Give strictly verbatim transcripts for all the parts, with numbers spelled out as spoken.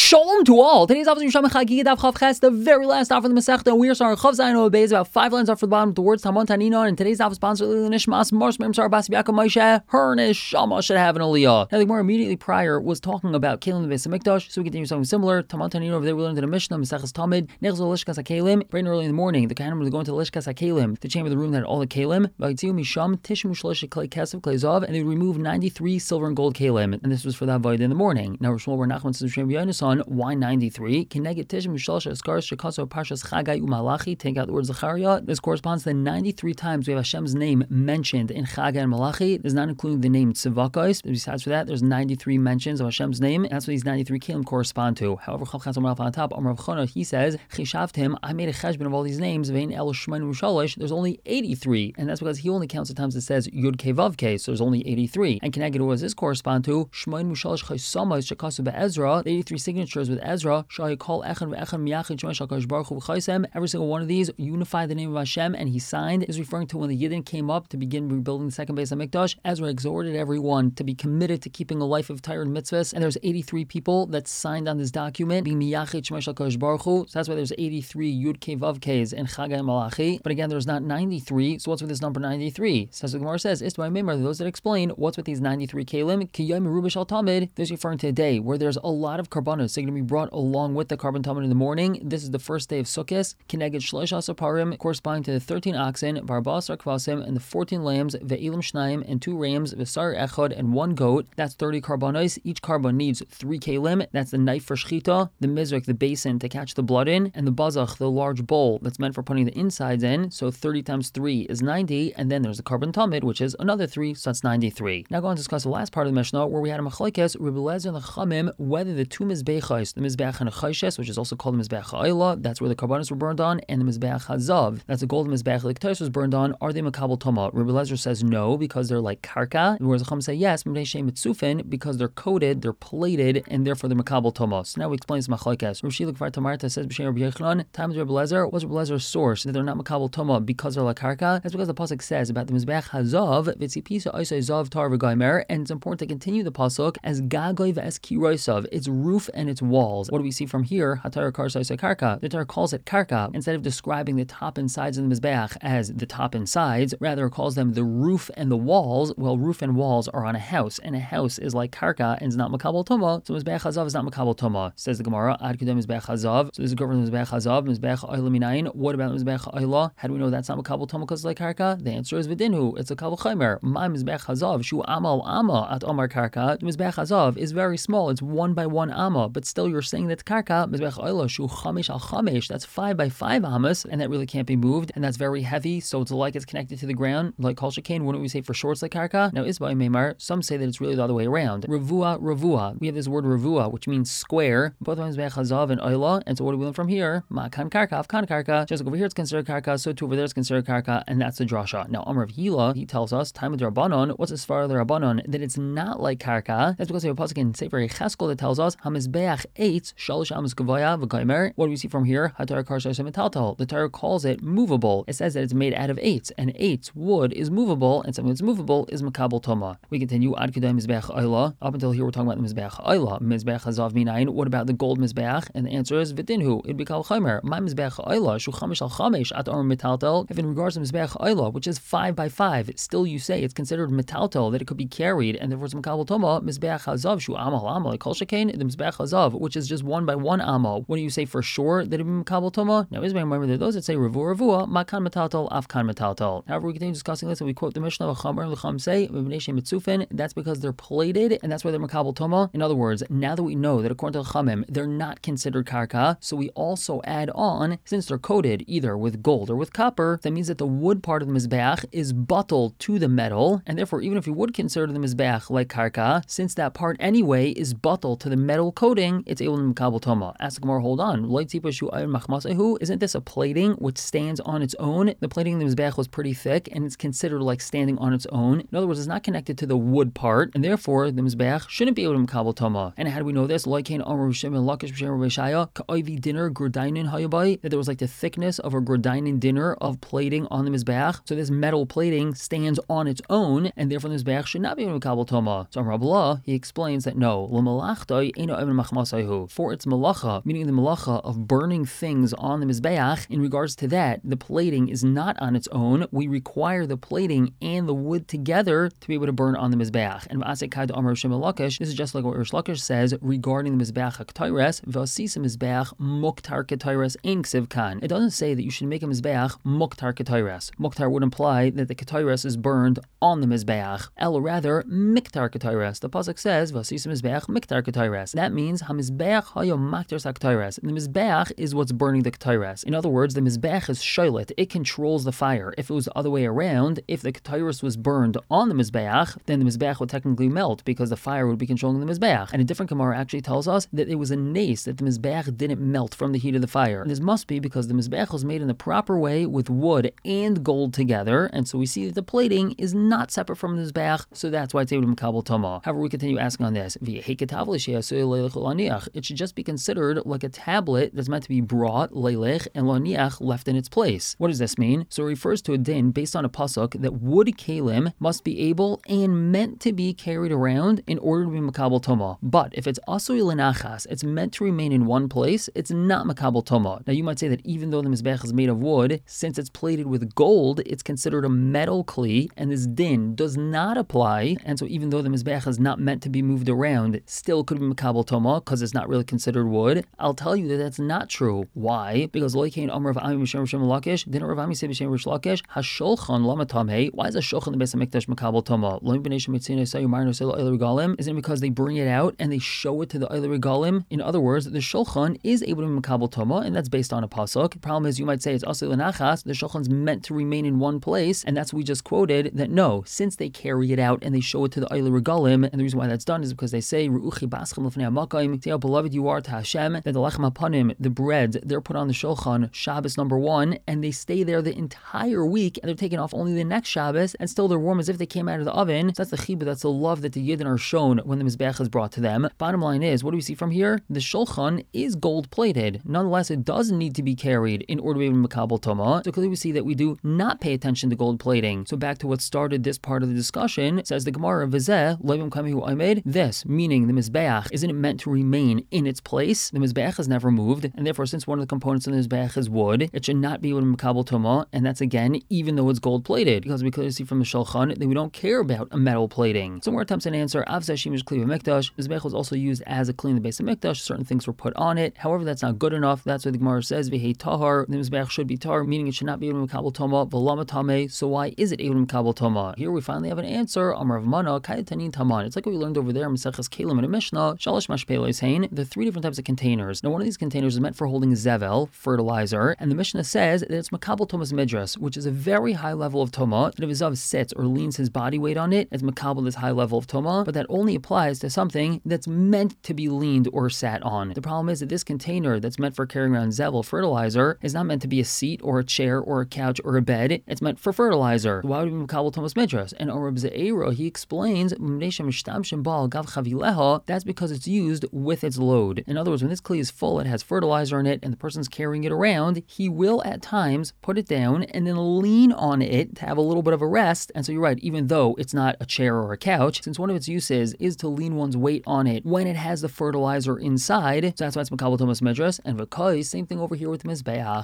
Shalom to all. Today's Avos Yisham Chagigah Daf Chav Ches, the very last Daf of the Masechta. We are starting Chav Zayin Obeis, about five lines off the bottom with the words Tamon Tanina. And today's Daf is sponsored by Nishmas Mars Mem Sar Bas Biakam Moshe. Her Neshama should have an Aliyah. Now the Gemara immediately prior was talking about Kalim the Beis Hamikdash, so we continue something similar. Tamon Tanina over there we learned in the Mishnah Maseches Tamid Nechzol Lishkas HaKelim. Bright and early in the morning, the Kohanim was going to Lishkas HaKelim, the chamber of the room that had all the Kalim. Vayitziu Misham Tishmu Shlosh Klei Kesef Klei Zav, and they would remove ninety-three silver and gold Kalim, and this was for that void in the morning. Now Rosh Bar Nachman says Yonason, why ninety-three? Kineged Tishmu Shlosh Eskars Shekaso Parshas Chagai Umalachi. Take out the word Zechariah. This corresponds to ninety-three times we have Hashem's name mentioned in Chagai and Malachi. This is not including the name Tzivakos. Besides for that, there's ninety-three mentions of Hashem's name, and that's what these ninety-three Kalim correspond to. However, Chav Chatzam Rav on top, Amar Rav Chana, he says, Chishavtim, I made a cheshbon of all these names, Vein El Shemain Mushalish, there's only eighty-three, and that's because he only counts the times it says Yud Ke Vav Ke, so there's only eighty-three. And Kineged, what does this correspond to? Shemain Mushalish Chaysamais Shekasu Be'ezra, the eighty-three signatures with Ezra, Shai Kol Echad Ve'echad Miyachid Shemesh HaKadosh Baruch Hu V'chaisem, every single one of these unified the name of Hashem, and he signed, is referring to when the Yidden came up to begin rebuilding the second Beis HaMikdash. Ezra exhorted everyone to be committed to keeping a life of Torah and mitzvahs, and there's eighty-three people that signed on this document, being Miyachid Shemesh HaKadosh Baruch Hu, so that's why there's eighty-three Yud Ke Vav Kes in Chagai and Malachi, but again, there's not ninety-three, so what's with this number ninety-three? Says the Gemara says, Istmai Mimar, those that explain what's with these ninety-three Kalim, Ki Yom Meruba Shal Tamid, this is referring to a day where there's a lot of karbanos, they're going to be brought along with the carbon tamid in the morning. This is the first day of Sukkot. Kineged Shlosh Asaparim, corresponding to the thirteen oxen, Varbas Kvasim, and the fourteen lambs, Ve'ilim Shnaim, and two rams, Vesar Echad, and one goat. That's thirty karbanos. Each carbon needs three kalim. That's the knife for shchita, the mizrak, the basin to catch the blood in, and the bazach, the large bowl that's meant for putting the insides in. So thirty times three is ninety, and then there's the carbon tamid, which is another three, so that's ninety-three. Now go on to discuss the last part of the Mishnah, where we had a machlekes, Rebbe Lezer and the Chamim, whether the two mizbechos, the mizbech hanachoshes, which is also called the mizbech ha'ila, that's where the karbanos were burned on, and the mizbech hazav, that's the golden mizbech liktos was burned on, are they makabel toma? Rebbe Lezer says no, because they're like karka, whereas the Chum say yes, because they're coated, they're plated, and therefore they're makabel toma. So now we explain this machlekes. Rav Shila Kfar Tamarta says b'shem Rabbi Yochanan, times Rebbe Lezer, what's Rebbe Lezer's source that they're not makabel toma because they're like karka? That's because the pasuk says about the mizbech hazav, v'tzipisa oisay zav tar v'gaimer, and it's important to continue the pasuk as gagoy v'es kiroisav, its roof and its walls. What do we see from here? Hatar karsay karka. The Torah calls it karka instead of describing the top and sides of the mizbeach as the top and sides. Rather, it calls them the roof and the walls. Well, roof and walls are on a house, and a house is like karka and is not makabel toma. So mizbeach hazav is not makabel toma. Says the Gemara, ad kedem mizbeach hazav. So this is governed mizbeach hazav, mizbeach oila minayin. What about mizbeach oila? How do we know that's not makabel toma because it's like karka? The answer is v'dinhu. It's a kabel chaymer. My mizbeach hazav shu amal amma at omar karka. The mizbeach hazav is very small. It's one by one amma, but still you're saying that's karka. Mizbeach oila shu chamish al chamish. That's five by five amas, and that really can't be moved, and that's very heavy, so it's like it's connected to the ground, like kol shekain. Wouldn't we say for shorts like karka? Now isbay meimar, some say that it's really the other way around. Ravua, ravua. We have this word ravua, which means square. Both of them is hazav and oila, and so what do we learn from here? Ma kan karka, kan karka. Just like over here it's considered karka, so too over there it's considered karka, and that's the drasha. Now Amar of Hila, he tells us, time with the Rabbanon, what's as far as the Rabbanon, that it's not like karka. That's because we have a pasuk in Sefer Yecheskel that tells us, hamizbeach eitz shalosh amos gavaya v'gaimer. What do we see from here? Hatar karshay metaltal. The Torah calls it movable. It says that it's made out of eitz, and eitz, wood, is movable, and something that's movable is makabel toma. We continue ad kedai mizbeach oila. Up until here we're talking about the mizbeach oila. Mizbeach hazav minayin. What about the gold mizbeach? And the answer is v'dinhu. It'd be kal chaymer. My mizbeach oila shu chamish al chamish at or metaltal. If in regards to mizbeach oila, which is five by five, still you say it's considered metaltal, that it could be carried, and therefore it's makabel toma. Mizbeach hazav shu amal amal kol shekain. The mizbeach hazav, which is just one by one amal. What do you say for sure that it would be makabel toma? Now is my remember that those that say revu revua makan metaltal afkan metaltal. However, we continue discussing this and we quote the Mishnah of Chamer l'cham say mitzufin. That's because they're plated and that's why they're makabel toma. In other words, now that we know that according to the Chamim they're not considered karka, so we also add on, since they're coated either with gold or with copper, that means that the wood part of the mizbeach is buttled to the metal, and therefore even if you would consider the mizbeach like karka, since that part anyway is buttled to the metal coating, it's able to makabel toma. Ask the Gemara, hold on, isn't this a plating which stands on its own? The plating in the mizbeach was pretty thick, and it's considered like standing on its own. In other words, it's not connected to the wood part, and therefore the mizbeach shouldn't be able to makabel toma. And how do we know this? That there was like the thickness of a grudainen dinner of plating on the mizbeach. So this metal plating stands on its own, and therefore the mizbeach should not be able to makabel toma. So Rabbi, he explains that no, masayhu, for its malacha, meaning the malacha of burning things on the mizbeach. In regards to that, the plating is not on its own. We require the plating and the wood together to be able to burn on the mizbeach. And v'asek Amar Shem Lakish, this is just like what Rish Lakish says regarding the mizbeach hak'tayres. V'asisa mizbeach muktar k'tayres ein ksiv kan. It doesn't say that you should make a mizbeach muktar k'tayres. Muktar would imply that the k'tayres is burned on the mizbeach. El rather miktar k'tayres. The pasuk says v'asisa mizbeach miktar k'tayres. That means hamizbeach hayo maktar sak'tayres. The mizbeach is what's burning the k'tayres. In other words, the mizbeach is shoylet. It controls the fire. If it was the other way around, if the k'tayres was burned on the mizbeach, then the mizbeach would technically melt because the fire would be controlling the mizbeach. And a different Gemara actually tells us that it was a nace, that the mizbeach didn't melt from the heat of the fire. And this must be because the mizbeach was made in the proper way with wood and gold together, and so we see that the plating is not separate from the mizbeach, so that's why it's able to makabel tama. However, we continue asking on this. It should just be considered like a tablet that's meant to be brought, leilech, and laniach left in its place. What does this mean? So it refers to a din based on a pasuk that wood kalim must be able and meant to be carried around in order to be makabel toma. But if it's asui lenachas, it's meant to remain in one place, it's not makabel toma. Now you might say that even though the mizbeach is made of wood, since it's plated with gold, it's considered a metal kli, and this din does not apply. And so even though the mizbeach is not meant to be moved around, still could be makabel toma because it's not really considered wood. I'll tell you that that's not true. Why? Because loikein amar of Ami b'shem Rishem Lakish, didn't Rav Ami say b'shem Rish Lakish, hashulchan lama tamei. Why is a shulchan in the Beis Hamikdash makabel toma? Isn't it because they bring it out and they show it to the Oilei Regalim? In other words, the shulchan is able to be makabel toma, and that's based on a pasuk. The problem is, you might say it's asui lenachas. The shulchan's meant to remain in one place, and that's what we just quoted. That no, since they carry it out and they show it to the Oilei Regalim, and the reason why that's done is because they say Ru'uchi baschem l'fnei hamakayim. See how beloved you are to Hashem. That the lechem hapanim, the bread, they're put on the shulchan Shabbos number one, and they stay there the entire week, and they're taken off only the next Shabbos, and still they're warm as if they came out of the oven. So that's the chibah, that's the love that the Yidden are shown when the mizbeach is brought to them. Bottom line is, what do we see from here? The shulchan is gold plated. Nonetheless, it does need to be carried in order to be able to makabel toma. So clearly we see that we do not pay attention to gold plating. So back to what started this part of the discussion, says the Gemara, V'zeh loivim kamihu oimed. This, meaning the mizbeach, isn't it meant to remain in its place? The mizbeach has never moved, and therefore, since one of the components of the mizbeach is wood, it should not be able to makabel toma, and that's again, even though it's gold plated, because we clearly see from the shulchan that we don't care about a metal plating. So more attempts an answer. Av Shimish Kli Mikdash. Mizbeach was also used as a clean the Beis Hamikdash. Certain things were put on it. However, that's not good enough. That's why the Gemara says V'hei tahar. The mizbeach should be tar, meaning it should not be able to makabel toma. V'lama tameh. So why is it able to makabel toma? Here we finally have an answer. Amar Rav Mana Kayatanin Taman. It's like what we learned over there in Maseches Kelim in a Mishnah. Shalosh mashpelos hein. The three different types of containers. Now one of these containers is meant for holding zevel, fertilizer, and the Mishnah says that it's makabel tomas midras, which is a very high level of toma. That if his zav sits or leans his body weight on it, it's makabel this high level of toma. But that only applies to something that's meant to be leaned or sat on. The problem is that this container that's meant for carrying around zevel, fertilizer, is not meant to be a seat or a chair or a couch or a bed. It's meant for fertilizer. Why would it be makabel tomas midras? And Orab Ze'era, he explains, that's because it's used with its load. In other words, when this kli is full, it has fertilizer in it, and the person's carrying it around, he will at times put it down and then lean on it to have a little bit of a rest. And so you're right, even though it's not a chair or a couch, since one of its uses is to lean one's weight on it when it has the fertilizer inside, so that's why it's makabel tomas midras. And v'kai, same thing over here with the mizbeach.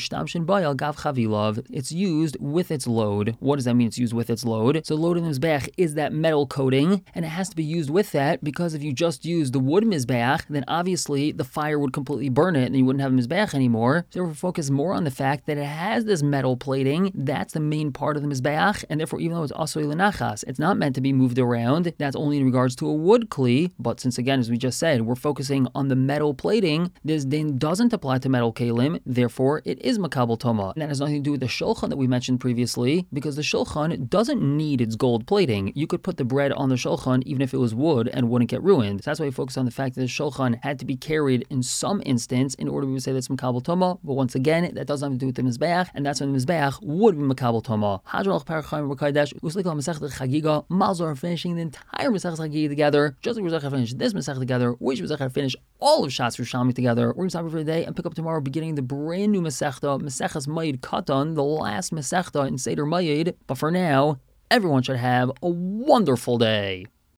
It's used with its load. What does that mean? It's used with its load. So load in the mizbeach is that metal coating, and it has to be used with that, because if you just use the wood mizbeach, then obviously the fire would completely burn it and you wouldn't have a mizbeach anymore. So we're focused more on the fact that it has this metal plating. That's the main part of the mizbeach, and therefore even though it's asui lenachas, it's not meant to be moved around. That's only in regards to a wood kli. But since again, as we just said, we're focusing on the metal plating, this din doesn't apply to metal kalim, therefore it is makabel toma. And that has nothing to do with the shulchan that we mentioned previously, because the shulchan doesn't need its gold plating. You could put the bread on the shulchan even if it was wood and wouldn't get ruined. So that's why we focus on the fact that the shulchan had to be carried in some instance in order to say that's makabel toma. But once again, that doesn't have to do with the mizbeach, and that's when the mizbeach would be makabel toma. Hadron Parachaim Rakadesh Uslikal Masechet Chagiga. Malzor finishing the entire Masechet Chagiga together, just like we're going to finish this Masechet together. Which we're going to finish all of Shas Yerushalmi together. We're going to stop for the day and pick up tomorrow, beginning the brand new Masechta, Maseches Mayid Katan, the last Masechta in Seder Mayid. But for now, everyone should have a wonderful day.